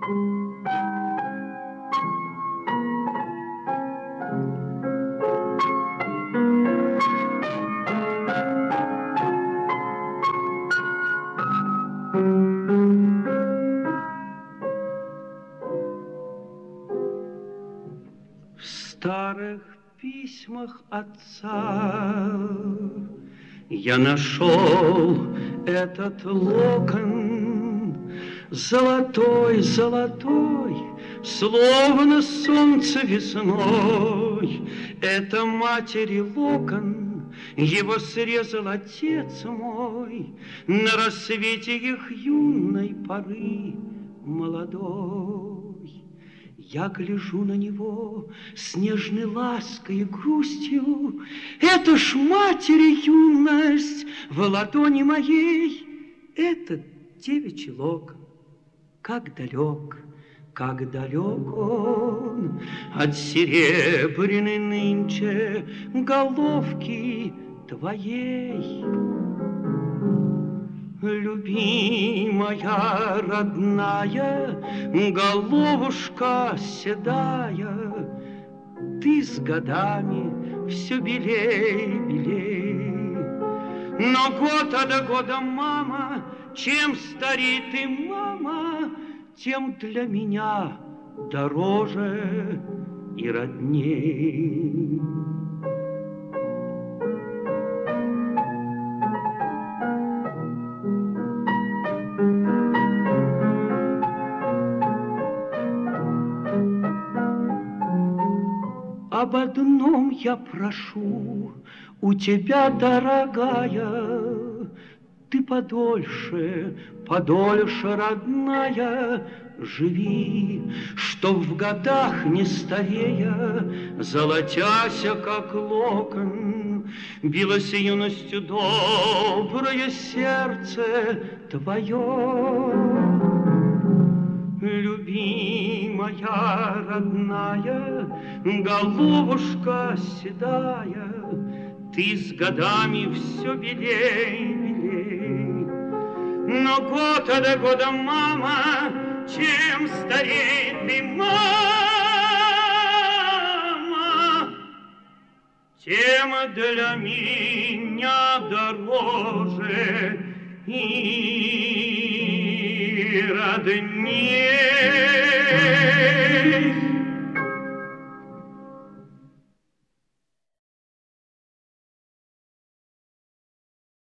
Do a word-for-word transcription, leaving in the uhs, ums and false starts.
В старых письмах отца я нашел этот локон, золотой, золотой, словно солнце весной. Это матери локон, его срезал отец мой на рассвете их юной поры молодой. Я гляжу на него с нежной лаской и грустью. Это ж матери юность в ладони моей. Этот девичий локон, как далек, как далек он от серебряной нынче головки твоей. Любимая, родная, головушка седая, ты с годами все белей, белей. Но год от года, мама, чем старей ты, мама, тем для меня дороже и родней. Об одном я прошу у тебя, дорогая, ты подольше, подольше, родная, живи, чтоб в годах не старея, золотяся, как локон, билось юностью доброе сердце твое. Любимая, родная, головушка седая, ты с годами все белей, белей. Но год от года, мама, чем старей ты, мама, тем для меня дороже и роднее.